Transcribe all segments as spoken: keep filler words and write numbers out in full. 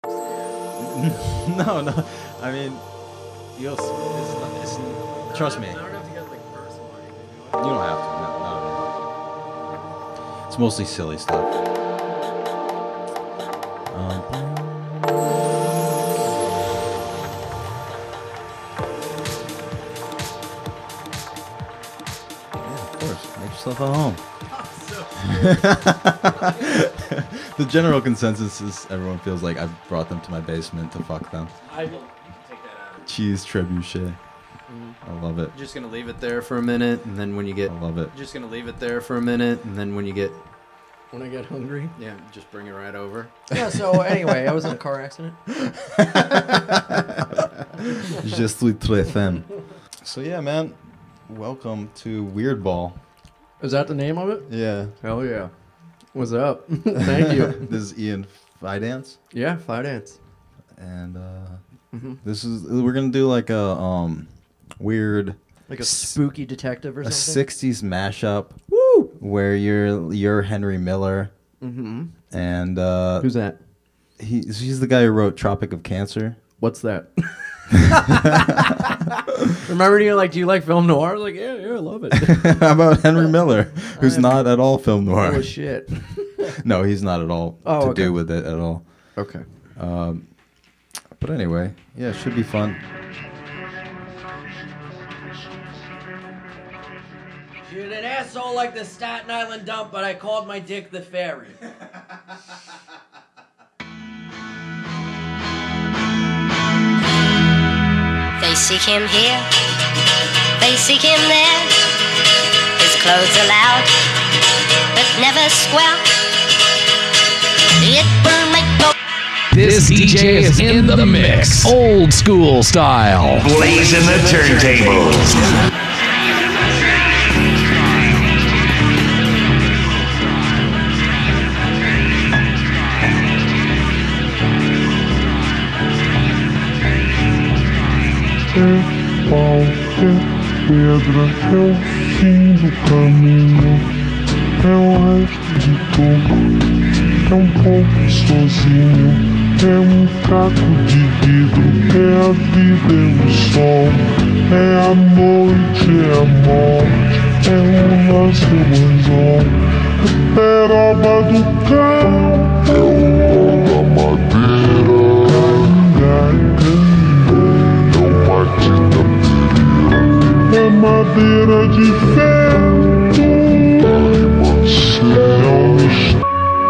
no, no. I mean, you'll see. It's not, it's, trust me. I don't have to get like personal or anything. You don't have to. No, no, no. It's mostly silly stuff. Um, yeah, of course. Make yourself at home. The general consensus is everyone feels like I've brought them to my basement to fuck them. I will take that out. Cheese trebuchet. Mm-hmm. I love it. Just gonna leave it there for a minute, and then when you get, I love it. just gonna leave it there for a minute, and then when you get, When I get hungry. yeah, just bring it right over. Yeah, so anyway, I was in a car accident. Je suis très fan. So yeah, man. Welcome to Weird Ball. Is that the name of it? Yeah. Hell yeah. What's up? Thank you. This is Ian Fidance. Yeah, Fire Dance. And uh Mm-hmm. this is we're gonna do like a um weird Like a s- spooky detective or a something? sixties mashup Woo! where you're you're Henry Miller Mm-hmm. and uh Who's that? he he's the guy who wrote Tropic of Cancer. What's that? Remember, you're like, do you like film noir? I was like, yeah, yeah, I love it. How about Henry Miller, who's am- not at all film noir? Oh, shit. No, he's not at all Oh, to okay. do with it at all. Okay. Um, but anyway, yeah, it should be fun. You're an asshole like the Staten Island dump, but I called my dick the fairy. They seek him here, they seek him there. His clothes are loud, but never square. It will make no. This D J is in the mix, old school style. Blazing the turntables. É pau, é pedra, é o fim do caminho, é o resto de tudo, é um pouco sozinho, é um caco de vidro, é a vida, é o sol, é a noite, é a morte, é o nascer é peroba do campo, é o pão da madeira, é madeira de vento, é um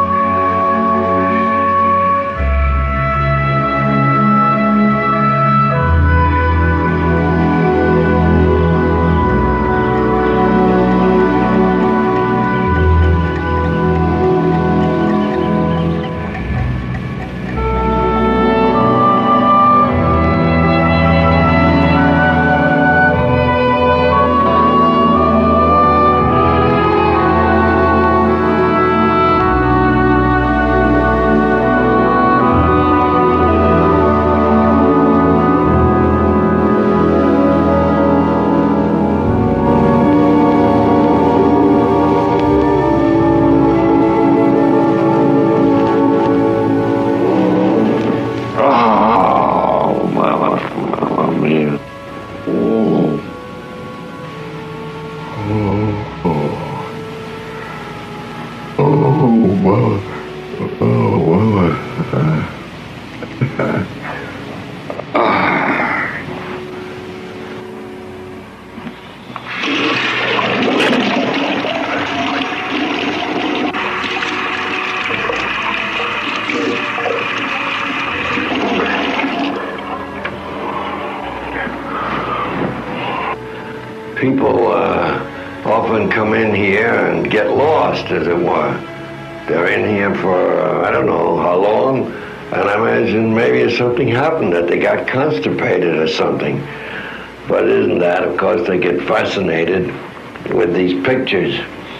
People uh, often come in here and get lost, as it were. They're in here for, uh, I don't know how long, and I imagine maybe something happened, that they got constipated or something. But isn't that, of course, they get fascinated with these pictures.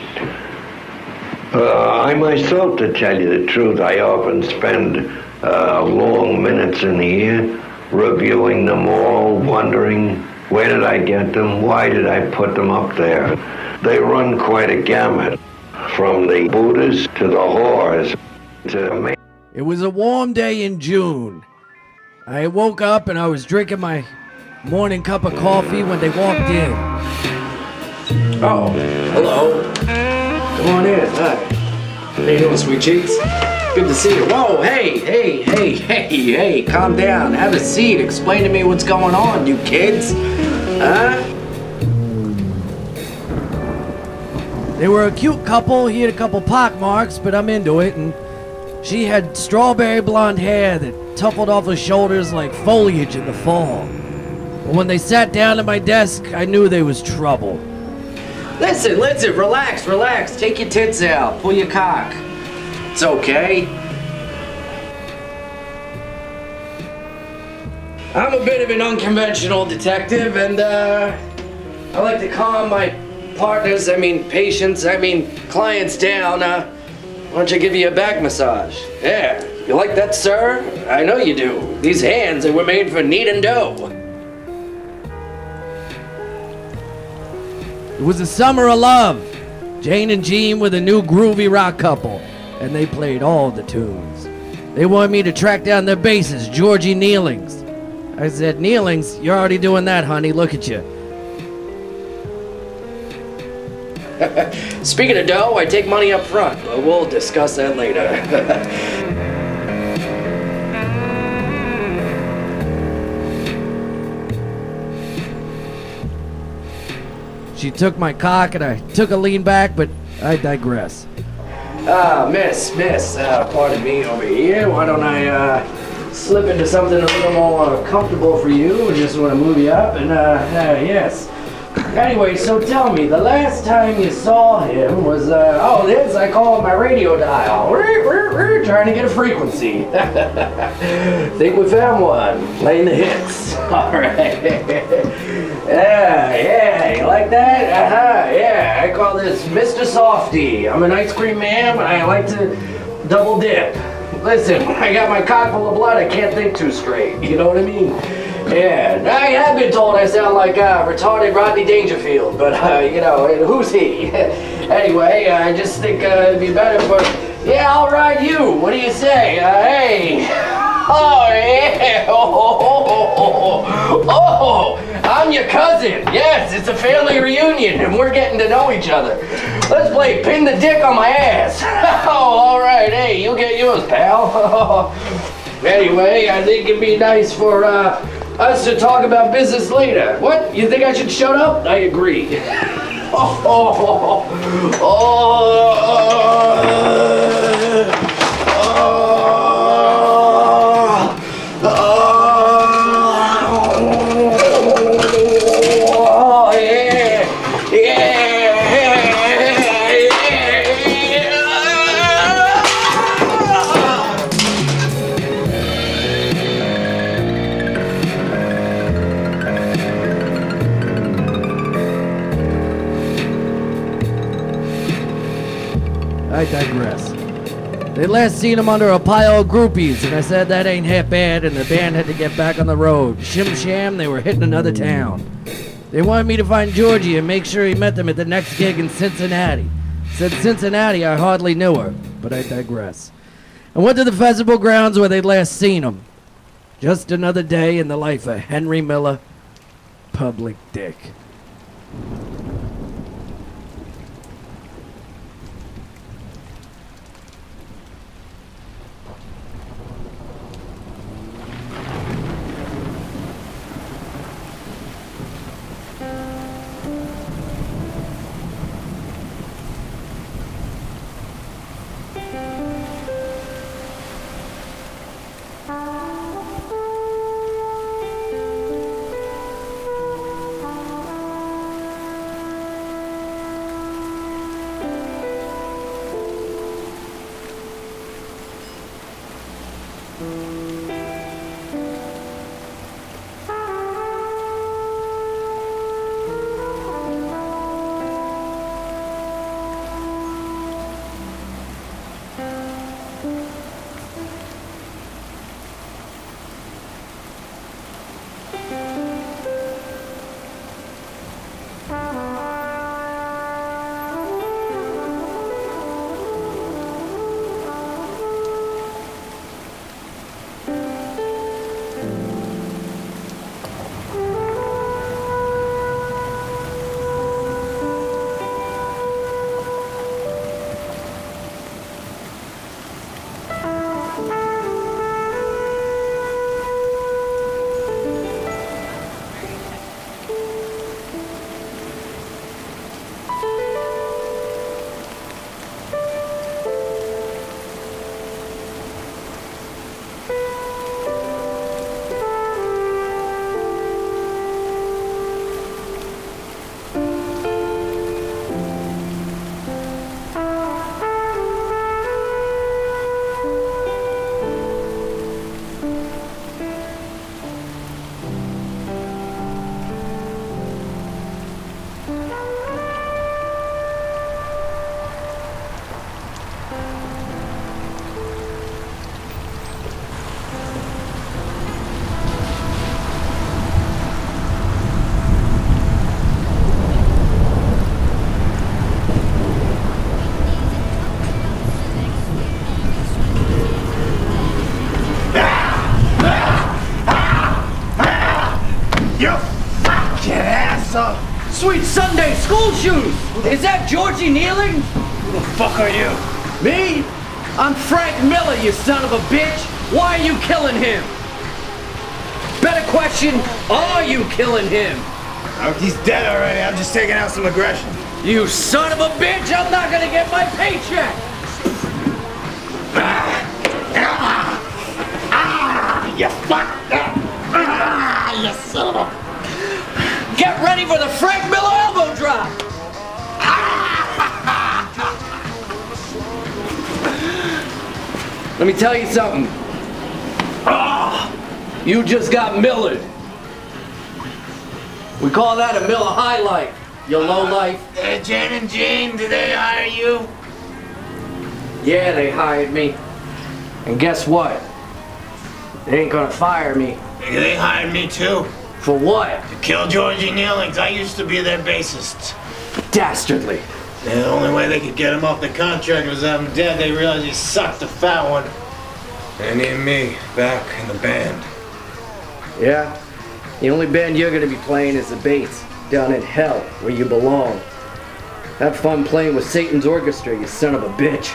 Uh, I myself, to tell you the truth, I often spend uh, long minutes in here reviewing them all, wondering, where did I get them? Why did I put them up there? They run quite a gamut, from the Buddhas to the whores to It was a warm day in June. I woke up and I was drinking my morning cup of coffee when they walked in. Oh, hello. Come on in. Hi. How you doing, sweet cheeks? Good to see you. Whoa, hey, hey, hey, hey, hey, calm down. Have a seat. Explain to me what's going on, you kids. Huh? They were a cute couple. He had a couple pock marks, but I'm into it. And she had strawberry blonde hair that tuffled off her shoulders like foliage in the fall. But when they sat down at my desk, I knew there was trouble. Listen, listen, relax, relax. Take your tits out. Pull your cock. It's okay. I'm a bit of an unconventional detective, and uh, I like to calm my partners, I mean patients, I mean clients down. Uh, why don't you give you a back massage? Yeah, you like that, sir? I know you do. These hands, they were made for knead and dough. It was the summer of love. Jane and Jean were the new groovy rock couple, and they played all the tunes. They wanted me to track down their bassist, Georgie Nealings. I said, Nealings, you're already doing that, honey. Look at you. Speaking of dough, I take money up front, but we'll discuss that later. She took my cock and I took a lean back, but I digress. Ah, miss, miss, uh, pardon me over here. Why don't I uh, slip into something a little more comfortable for you? I just want to move you up and, uh, uh, yes. Anyway, so tell me, the last time you saw him was, uh, oh, this, I called my radio dial. We're trying to get a frequency. Think we found one. Playing the hits. All right. Yeah, yeah, you like that? Uh-huh, yeah, I call this Mister Softy. I'm an ice cream man, but I like to double dip. Listen, I got my cock full of blood, I can't think too straight, you know what I mean? Yeah, I have been told I sound like uh, retarded Rodney Dangerfield, but, uh, you know, who's he? Anyway, I just think uh, it'd be better for... Yeah, I'll ride you. What do you say? Uh, hey. Oh, yeah. Oh, oh, oh, oh, oh, I'm your cousin. Yes, it's a family reunion, and we're getting to know each other. Let's play pin the dick on my ass. Oh, all right. Hey, you get yours, pal. Anyway, I think it'd be nice for uh, us to talk about business later. What? You think I should shut up? I agree. Oh, oh, oh, oh, oh, yeah, yeah, I digress. They last seen him under a pile of groupies, and I said that ain't half bad, and the band had to get back on the road. Shim sham, they were hitting another town. They wanted me to find Georgie and make sure he met them at the next gig in Cincinnati. Said Cincinnati, I hardly knew her, but I digress. I went to the festival grounds where they'd last seen him. Just another day in the life of Henry Miller, Public Dick. son. Sweet Sunday school shoes! Is that Georgie Kneeling? Who the fuck are you? Me? I'm Frank Miller, you son of a bitch! Why are you killing him? Better question, are you killing him? Oh, he's dead already. I'm just taking out some aggression. You son of a bitch, I'm not gonna get my paycheck! Ah, ah, ah, you fuck! Ah, you son of a... Get ready for the Frank Miller elbow drop! Let me tell you something. Oh, you just got Millered. We call that a Miller highlight, you lowlife. Uh, Jen and Jane, did they hire you? Yeah, they hired me. And guess what? They ain't gonna fire me. They hired me too. For what? To kill Georgie Kneelings. I used to be their bassist. Dastardly. The only way they could get him off the contract was have him dead. They realized he sucked a fat one. They need me back in the band. Yeah? The only band you're gonna be playing is the bass, down in hell, where you belong. Have fun playing with Satan's orchestra, you son of a bitch.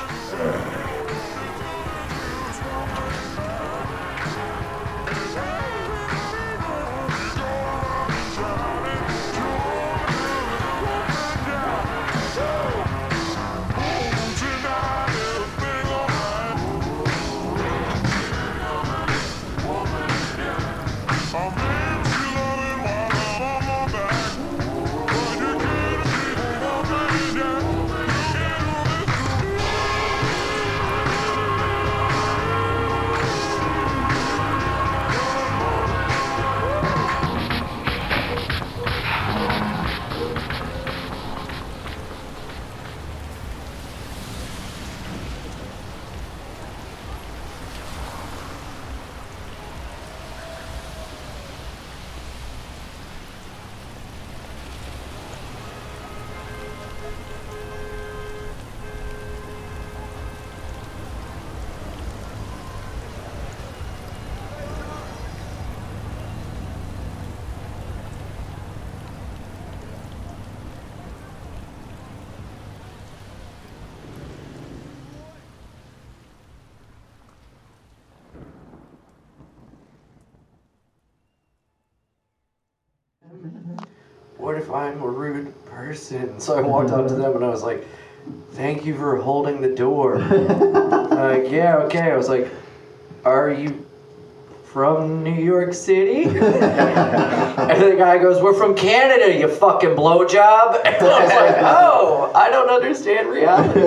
What if I'm a rude person? So I walked up to them and I was like, thank you for holding the door. Like, yeah, okay. I was like, are you from New York City? And the guy goes, we're from Canada, you fucking blowjob. And I was like, oh, I don't understand reality.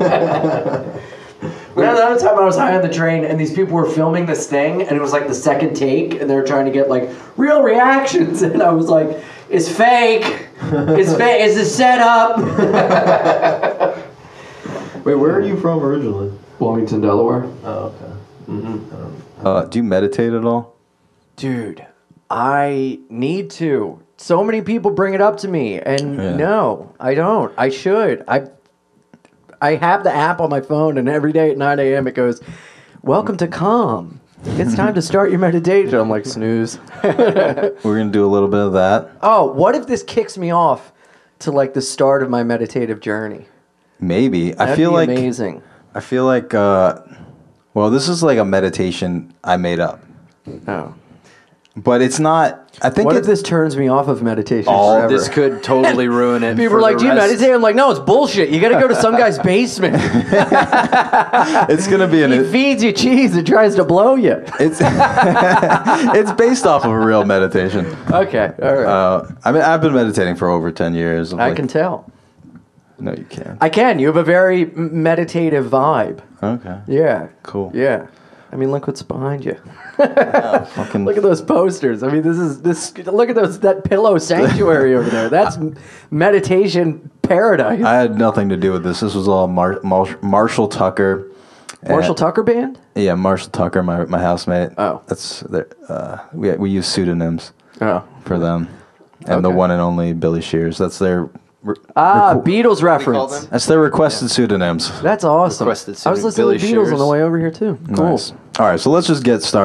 Another time I was high on the train and these people were filming this thing and it was like the second take and they were trying to get like real reactions and I was like, it's fake. It's fake. It's a setup. Wait, where are you from originally? Wilmington, Delaware. Oh, okay. Mm-hmm. Uh, do you meditate at all? Dude, I need to. So many people bring it up to me, and Yeah. no, I don't. I should. I I have the app on my phone, and every day at nine a.m. it goes, welcome to Calm. It's time to start your meditation. I'm like, snooze. We're going to do a little bit of that. Oh, what if this kicks me off to like the start of my meditative journey? Maybe. That'd I feel be like amazing. I feel like uh well, this is like a meditation I made up. Oh. But it's not I think What it, if this turns me off of meditation Oh, forever? this could totally ruin it. People for are like, the do you rest. meditate? I'm like, no, it's bullshit. You got to go to some guy's basement. it's going to be an He feeds you cheese and tries to blow you. It's it's based off of a real meditation. Okay, all right. Uh, I mean, I've been meditating for over ten years. I Like- can tell. No, you can't. I can. You have a very m- meditative vibe. Okay. Yeah. Cool. Yeah. I mean, look what's behind you. Oh, fucking Look at those posters. I mean, this is this. Look at those that pillow sanctuary over there. That's m- meditation paradise. I had nothing to do with this. This was all Mar- Mar- Marshall Tucker. Marshall And- Tucker Band. Yeah, Marshall Tucker, my my housemate. Oh. That's their, uh, we we use pseudonyms Oh. for them, and the Okay. one and only Billy Shears. That's their re- Ah, requ- Beatles reference. that's their requested pseuonyms. That's awesome. Requested I was pseudonym, listening Billy to Beatles on the Shears. way over here too. Cool. Nice. All right, so let's just get started.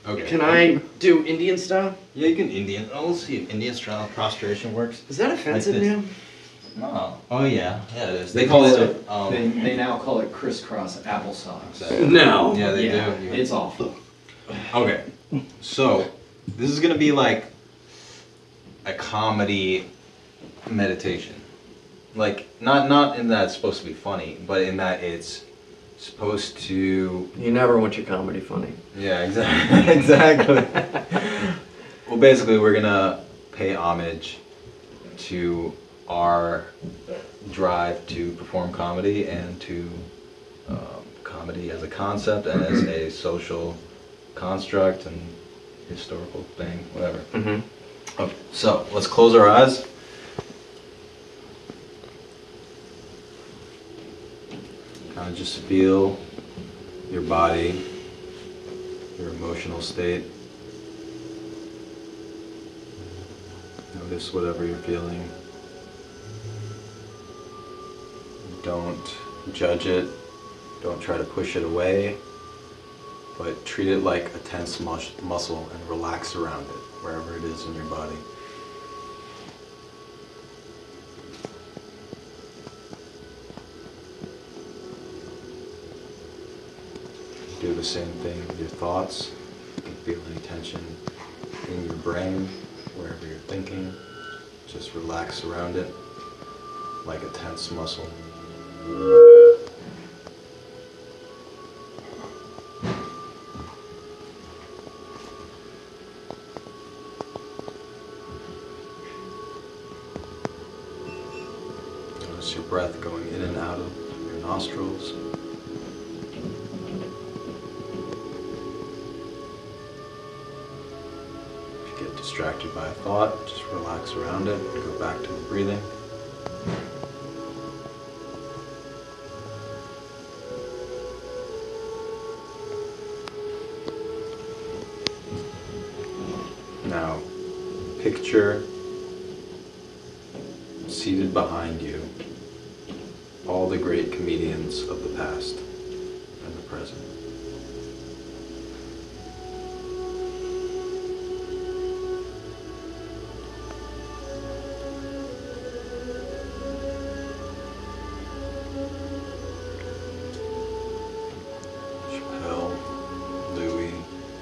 Okay. Can I do Indian style? Yeah, you can Indian. Oh, let's see if Indian style prostration works. Is that offensive this. now? Oh, oh yeah, yeah it is. They call so, it, Um, they, they now call it crisscross applesauce. No. Yeah, they yeah, do. It's awful. Okay, so this is gonna be like a comedy meditation. Like not not in that it's supposed to be funny, but in that it's supposed to. You never want your comedy funny. Yeah, exactly. Exactly. Well, basically, we're gonna pay homage to our drive to perform comedy and to um, comedy as a concept and as a social construct and historical thing, whatever. Mm-hmm. Okay, so let's close our eyes. Kind of just feel your body, your emotional state. Notice whatever you're feeling. Don't judge it. Don't try to push it away. But treat it like a tense mus- muscle and relax around it, wherever it is in your body. Do the same thing with your thoughts. You can feel any tension in your brain, wherever you're thinking. Just relax around it like a tense muscle. Notice your breath going in and out of your nostrils. If you get distracted by a thought, just relax around it and go back to the breathing. Now, picture seated behind you all the great comedians of the past and the present. Chappelle, Louis,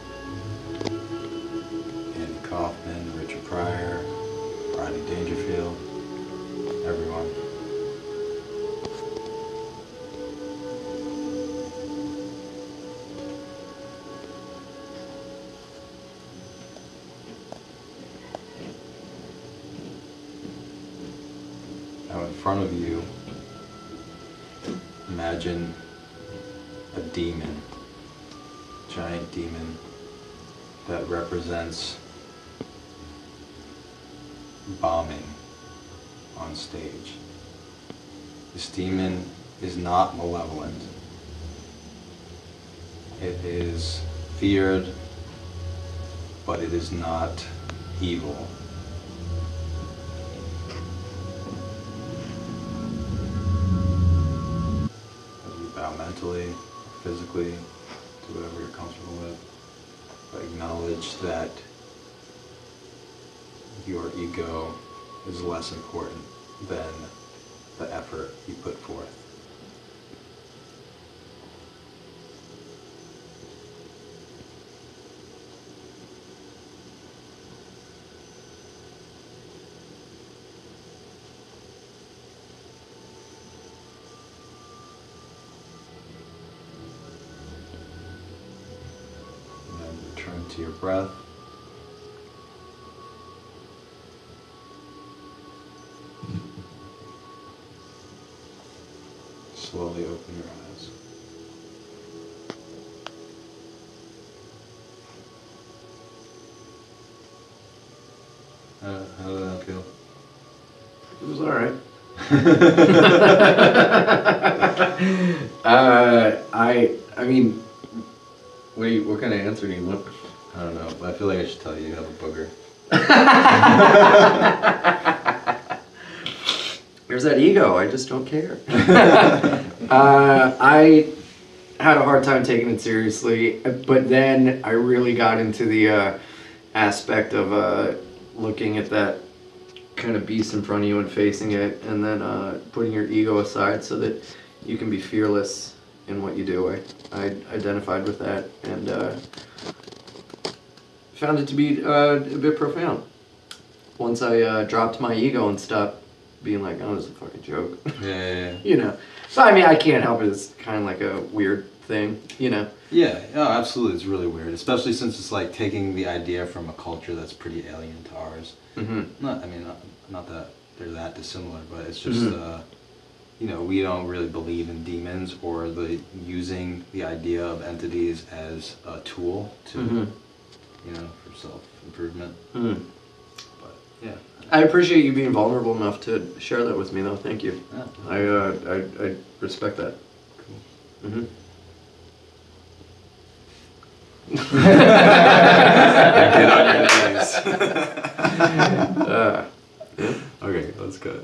Andy Kaufman, Richard Pryor, Rodney Dangerfield, everyone. Now in front of you, imagine a demon, giant demon that represents bombing on stage. This demon is not malevolent. It is feared, but it is not evil. As you bow mentally, physically, to whatever you're comfortable with, but acknowledge that your ego is less important than the effort you put forth. And then return to your breath. Slowly open your eyes. Uh, how did that feel? It was alright. uh, I, I mean, what, do you, what kind of answer do you want? I don't know, but I feel like I should tell you you have a booger. There's that ego. I just don't care. uh, I, had a hard time taking it seriously, but then I really got into the uh, aspect of uh, looking at that kind of beast in front of you and facing it, and then uh, putting your ego aside so that you can be fearless in what you do. I, I identified with that and uh, found it to be uh, a bit profound. Once I uh, dropped my ego and stopped being like, oh, this is a fucking joke. Yeah, yeah, yeah. You know. So, I mean, I can't help it. It's kind of like a weird thing, you know? Yeah, no, absolutely. It's really weird, especially since it's like taking the idea from a culture that's pretty alien to ours. Mm-hmm. Not, I mean, not, not that they're that dissimilar, but it's just, Mm-hmm. uh, you know, we don't really believe in demons or the using the idea of entities as a tool to, Mm-hmm. you know, for self-improvement. Mm-hmm. But, yeah. I appreciate you being vulnerable enough to share that with me, though. Thank you. Yeah. I, uh, I, I respect that. Cool. Mm-hmm. Get on your knees. uh, yeah. Okay, let's go.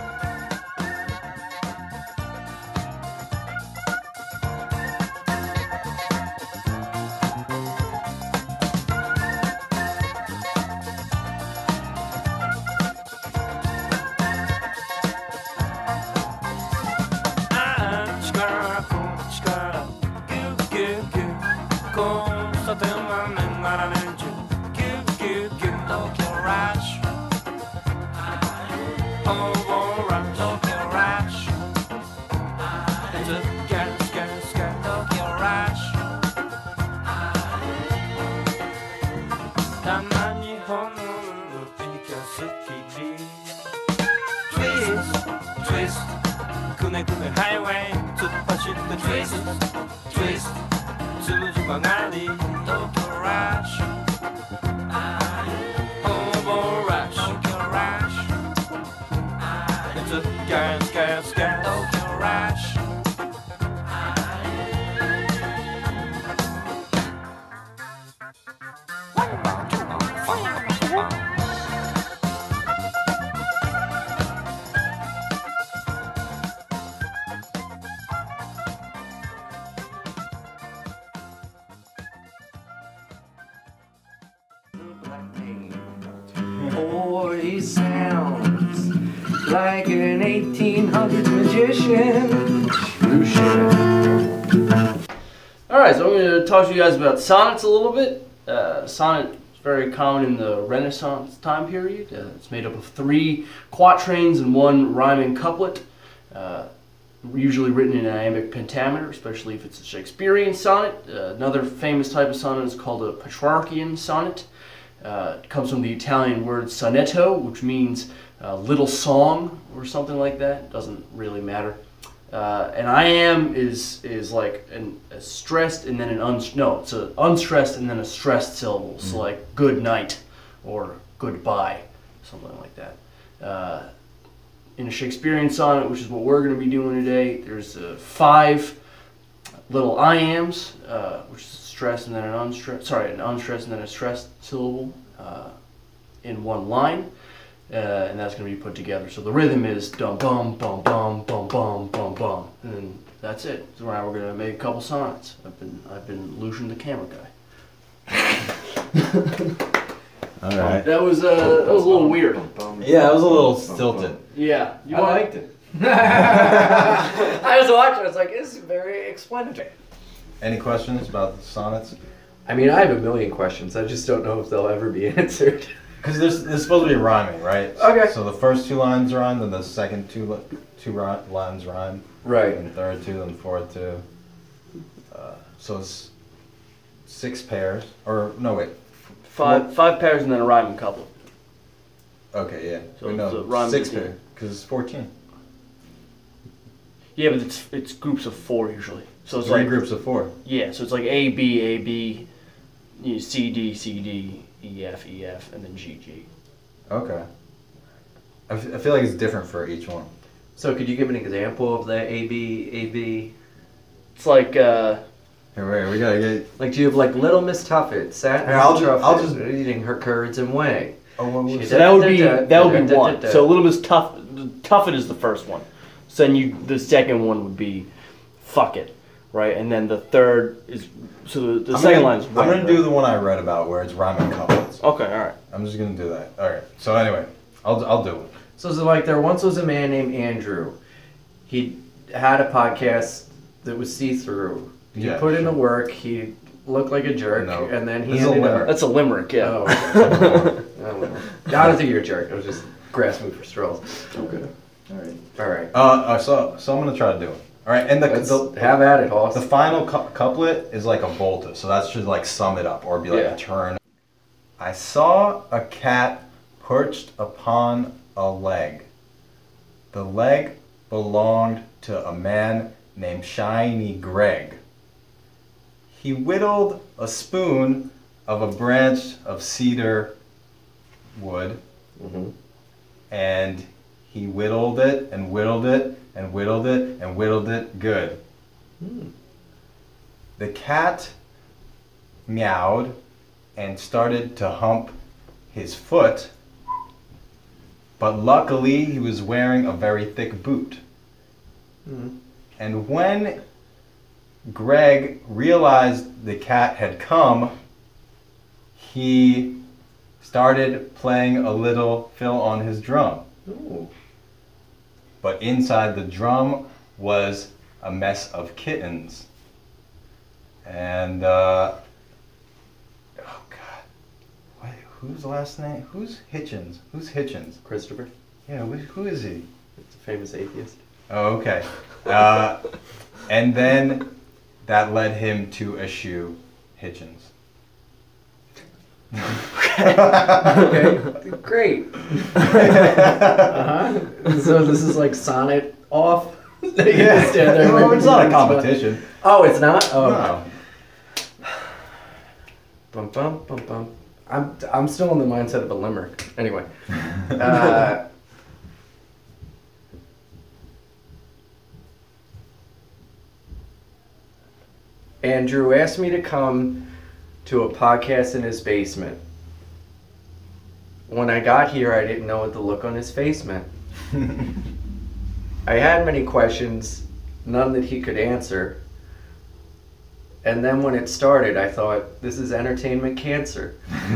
Boy sounds like an eighteen hundreds magician. True shit. Alright, so I'm going to talk to you guys about sonnets a little bit. Uh, sonnet is very common in the Renaissance time period. Uh, it's made up of three quatrains and one rhyming couplet. Uh, usually written in iambic pentameter, especially if it's a Shakespearean sonnet. Uh, another famous type of sonnet is called a Petrarchian sonnet. Uh, it comes from the Italian word sonetto, which means uh, little song or something like that. Doesn't really matter. Uh, and I am is is like an, a stressed and then an un no, it's an unstressed and then a stressed syllable. Mm. So like good night or goodbye, something like that. Uh, in a Shakespearean sonnet, which is what we're going to be doing today, there's uh, five little iambs, uh, which is stressed and then an unstressed, sorry, an unstressed and then a stressed syllable uh, in one line, uh, and that's going to be put together. So the rhythm is dum bum bum bum bum bum bum bum, and then that's it. So now we're going to make a couple sonnets. I've been I've been Lucian the camera guy. All right. That was uh, that was a little weird. Yeah, it was a little stilted. Yeah, you I want- liked it. I was watching. I was like, this is very explanatory. Any questions about the sonnets? I mean, I have a million questions. I just don't know if they'll ever be answered. Because there's, there's supposed to be rhyming, right? Okay. So the first two lines rhyme, then the second two li- two ri- lines rhyme. Right. And the third two, and the fourth two. Uh, so it's six pairs, or no wait. Five five pairs and then a rhyming couplet. Okay, yeah. So Wait, it's a no, rhyme six between- pairs, because it's fourteen. Yeah, but it's it's groups of four usually. So it's Three like groups of four. Yeah, so it's like A B A B, you know, C D C D, E F E F, and then G G. Okay. I, f- I feel like it's different for each one. So could you give an example of the A B A B? It's like uh. Here, wait, we gotta get. Like, do you have like Little Miss Tuffet sat Here, I'll in ju- I'll just- eating her curds and whey? Oh, what was So that would be that would be one. So a little bit tough. Tuffet is the first one. So then you the second one would be, fuck it. right? And then the third is so the, the I'm second gonna, line is I'm when, gonna right? do the one I read about where it's rhyming couplets. Okay, all right. I'm just gonna do that. All right. So anyway, I'll I'll do it. So, so like there once was a man named Andrew. He had a podcast that was see-through. He Yeah, put in sure. the work. He looked like a jerk, No. and then he This is a ended limerick. up. That's a limerick, yeah. Oh, okay. I don't know. I don't think you're a jerk. I was just grasping for straws. Okay. All right. All right. Uh, uh, so so I'm gonna try to do it. All right. And the, Let's the have at it, Hoss. the final cou- couplet is like a volta, so that should like sum it up or be like Yeah. a turn. I saw a cat perched upon a leg. The leg belonged to a man named Shiny Greg. He whittled a spoon of a branch of cedar wood, Mhm. and he whittled it and whittled it and whittled it and whittled it good. The cat meowed and started to hump his foot, but luckily he was wearing a very thick boot. And when Greg realized the cat had come, he started playing a little fill on his drum. Ooh. But inside the drum was a mess of kittens. And, uh, oh God, what, whose last name? Who's Hitchens? Who's Hitchens? Christopher. Yeah, who, who is he? It's a famous atheist. Oh, okay. Uh, and then that led him to eschew Hitchens. Okay, great. uh-huh. So this is like sonnet off. You Yeah. just stand there Well, like- it's not a competition. Oh, it's not. Oh. No. Bum bum bum bum. I'm I'm still in the mindset of a limerick. Anyway. Uh, Andrew asked me to come to a podcast in his basement. When I got here, I didn't know what the look on his face meant. I had many questions, none that he could answer. And then when it started, I thought, this is entertainment cancer.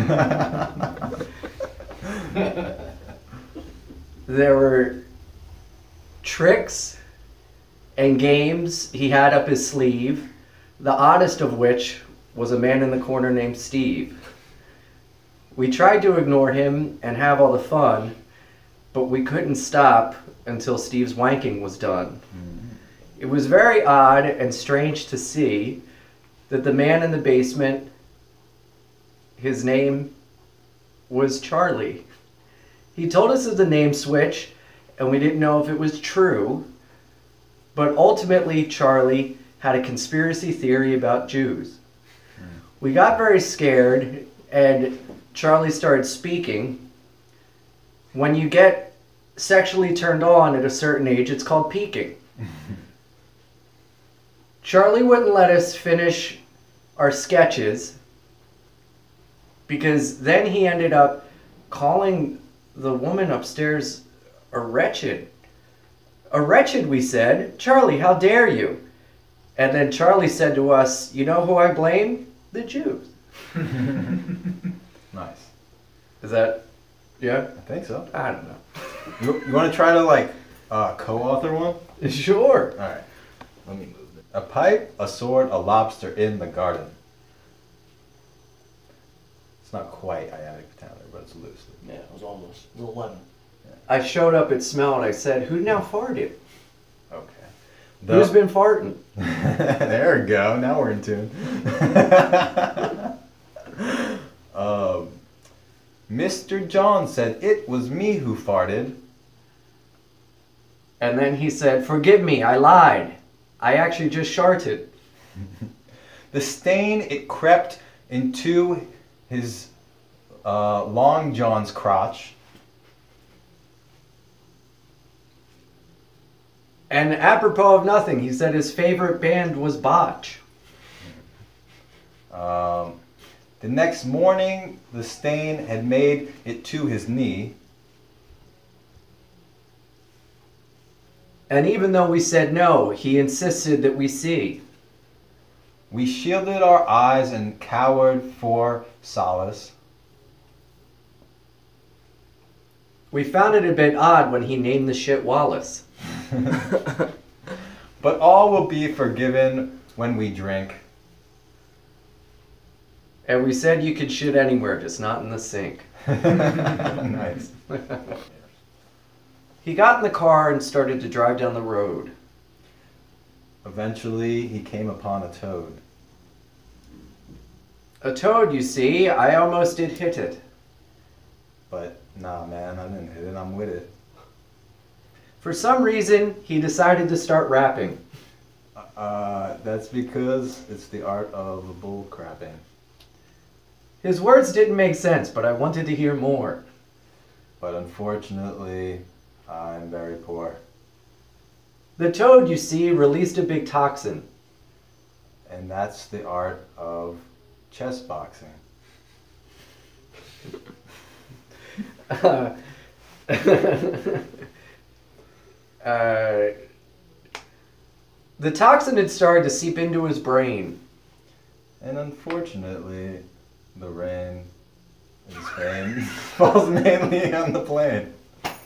There were tricks and games he had up his sleeve, the oddest of which was a man in the corner named Steve. We tried to ignore him and have all the fun, but we couldn't stop until Steve's wanking was done. It was very odd and strange to see that the man in the basement, his name was Charlie. He told us of the name switch, and we didn't know if it was true, but ultimately Charlie had a conspiracy theory about Jews. We got very scared, and Charlie started speaking. When you get sexually turned on at a certain age, it's called peaking. Charlie wouldn't let us finish our sketches because then he ended up calling the woman upstairs a wretched. A wretched, we said. Charlie, how dare you? And then Charlie said to us, you know who I blame? The Jews. Nice. Is that, yeah? I think so. I don't know. You, you want to try to like uh, co-author one? Sure. All right. Let me move it. A pipe, a sword, a lobster in the garden. It's not quite iambic pentameter, but it's loosely. Yeah, it was almost. It was eleven. I showed up at Smell and I said, who now farted? Okay. Who's been farting? There we go. Now we're in tune. um, Mister John said it was me who farted. And then he said, forgive me, I lied. I actually just sharted. The stain, it crept into his uh, Long John's crotch. And apropos of nothing, he said his favorite band was Botch. Um, the next morning, the stain had made it to his knee. And even though we said no, he insisted that we see. We shielded our eyes and cowered for solace. We found it a bit odd when he named the shit Wallace. But all will be forgiven when we drink. And we said you could shit anywhere, just not in the sink. Nice. He got in the car and started to drive down the road. Eventually, he came upon a toad. A toad, you see. I almost did hit it. But nah, man, I didn't hit it. I'm with it. For some reason, he decided to start rapping. Uh, that's because it's the art of bull crapping. His words didn't make sense, but I wanted to hear more. But unfortunately, I'm very poor. The toad, you see, released a big toxin. And that's the art of chess boxing. uh, uh, the toxin had started to seep into his brain. And unfortunately, the rain in Spain falls mainly on the plane.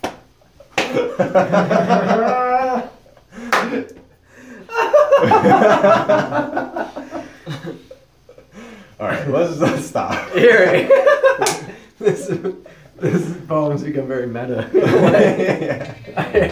Alright, let's, let's stop. Here, this, this poem's become very meta. Yeah.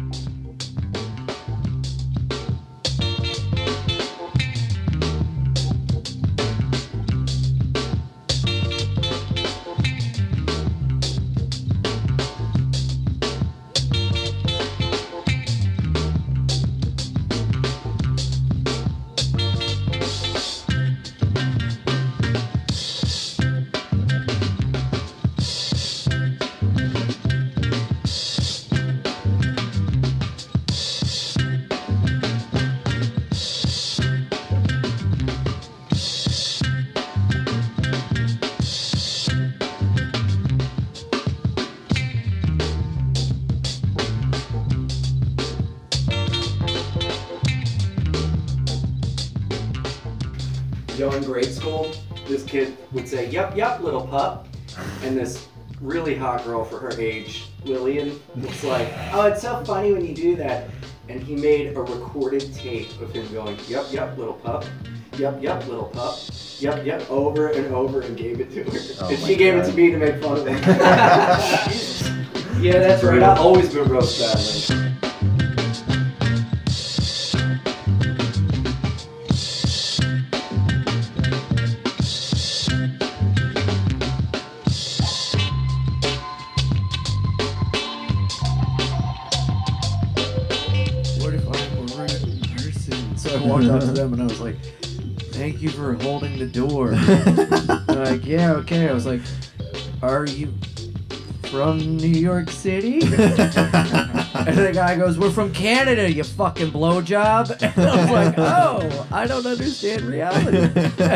Yo, in grade school, this kid would say, "Yup, yup, little pup," and this really hot girl for her age, Lillian, was like, "Oh, it's so funny when you do that." And he made a recorded tape of him going, "Yup, yup, little pup. Yup, yup, little pup. Yup, yup," over and over, and gave it to her. Oh and my she gave God. it to me to make fun of him. Yeah, that's right. I've always been roast battling. What if I'm a rude person? So I walked up to them and I was like, thank you for holding the door. They're like, yeah, okay. I was like, are you from New York City? And the guy goes, we're from Canada, you fucking blowjob. And I was like, oh, I don't understand reality.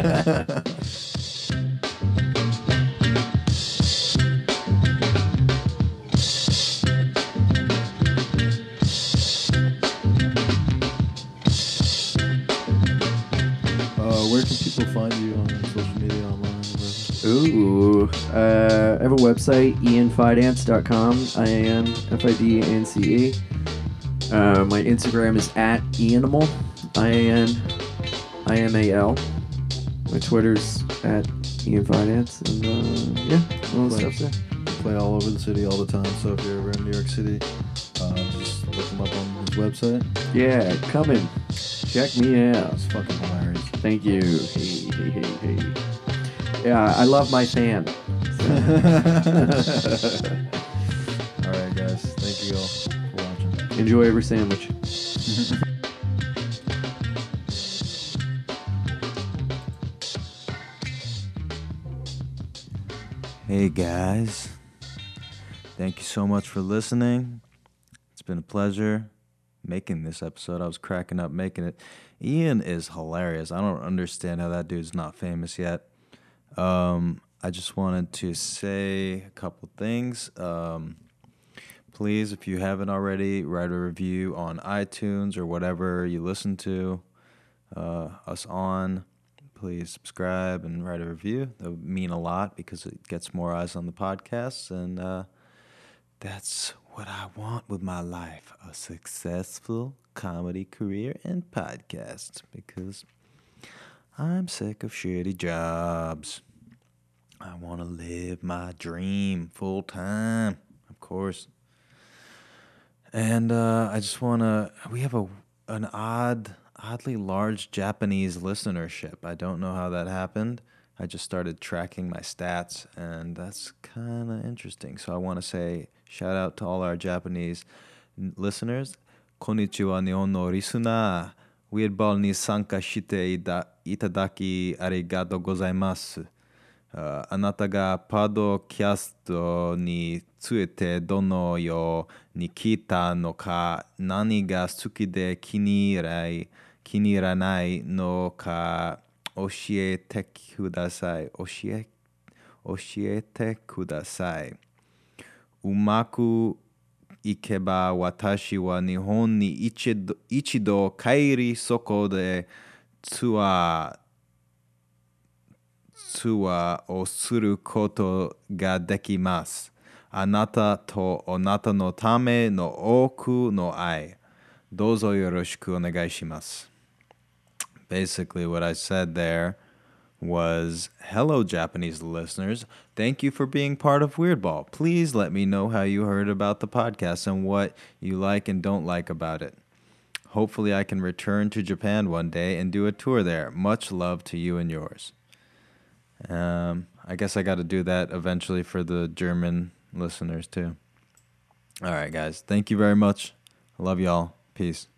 Uh, where can people find you on social media, online? Whatever? Ooh, uh, I have a website, ian fidance dot com, I A N F I D A N C E. Uh, my Instagram is at Ianimal, I A N I M A L. My Twitter's at Ian Fidance, and uh, yeah, all that Play- stuff's there. Play all over the city all the time, so if you're ever in New York City, uh, just look him up on his website. Yeah, come in. Check me out. It's fucking hilarious. Thank you. Hey, hey, hey, hey. Yeah, I love my fan. Alright, guys. Thank you all for watching. Enjoy every sandwich. Hey guys, thank you so much for listening. It's been a pleasure making this episode. I was cracking up making it. Ian is hilarious. I don't understand how that dude's not famous yet. Um, I just wanted to say a couple things. Um, please, if you haven't already, write a review on iTunes or whatever you listen to. uh, us on, please subscribe and write a review. That would mean a lot because it gets more eyes on the podcast. And uh, that's what I want with my life, a successful comedy career and podcast, because I'm sick of shitty jobs. I want to live my dream full time, of course. And uh, I just want to, we have a an odd, oddly large Japanese listenership. I don't know how that happened. I just started tracking my stats, and that's kind of interesting. So I want to say shout out to all our Japanese n- listeners. Konnichiwa, Nihon no listener. Weirdball ni sanka shite ida- itadaki arigatou gozaimasu. Uh, あなたがパッドキャストについてどのように聞いたのか、何が好きで気に入らない気に入らないのか教えてください。教え、教えてください。うまくいけば私は日本に一度、一度帰りそこでツアーツアーをすることができます。あなたとあなたのための多くの愛。どうぞよろしくお願いします。Basically, what I said there was, hello, Japanese listeners. Thank you for being part of Weirdball. Please let me know how you heard about the podcast and what you like and don't like about it. Hopefully, I can return to Japan one day and do a tour there. Much love to you and yours. Um, I guess I got to do that eventually for the German listeners too. All right, guys. Thank you very much. I love y'all. Peace.